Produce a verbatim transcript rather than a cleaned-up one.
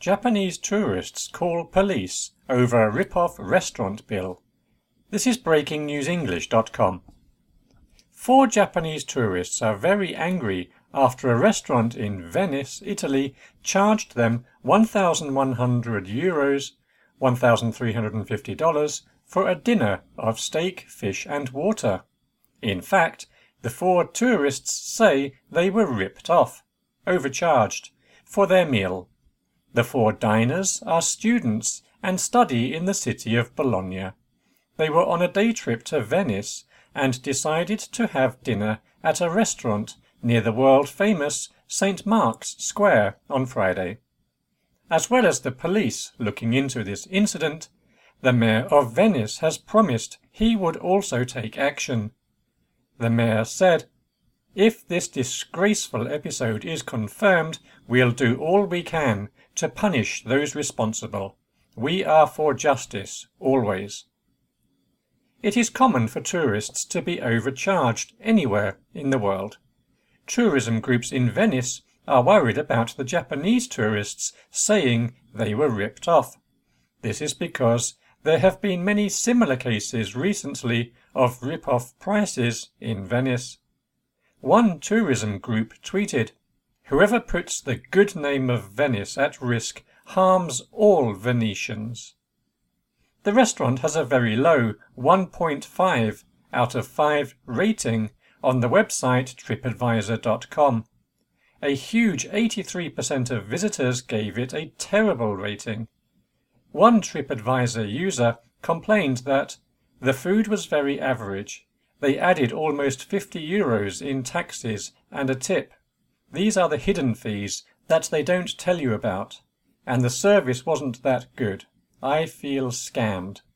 Japanese tourists call police over a rip-off restaurant bill. This is breaking news english dot com. Four Japanese tourists are very angry after a restaurant in Venice, Italy, charged them one thousand one hundred euros, one thousand three hundred fifty dollars, for a dinner of steak, fish and water. In fact, the four tourists say they were ripped off, overcharged, for their meal. The four diners are students and study in the city of Bologna. They were on a day trip to Venice and decided to have dinner at a restaurant near the world-famous Saint Mark's Square on Friday. As well as the police looking into this incident, the mayor of Venice has promised he would also take action. The mayor said, "If this disgraceful episode is confirmed, we'll do all we can to punish those responsible. We are for justice, always." It is common for tourists to be overcharged anywhere in the world. Tourism groups in Venice are worried about the Japanese tourists saying they were ripped off. This is because there have been many similar cases recently of rip-off prices in Venice. One tourism group tweeted, "Whoever puts the good name of Venice at risk harms all Venetians." The restaurant has a very low one point five out of five rating on the website trip advisor dot com. A huge eighty-three percent of visitors gave it a terrible rating. One TripAdvisor user complained that the food was very average. They added almost fifty euros in taxes and a tip. These are the hidden fees that they don't tell you about. And the service wasn't that good. I feel scammed.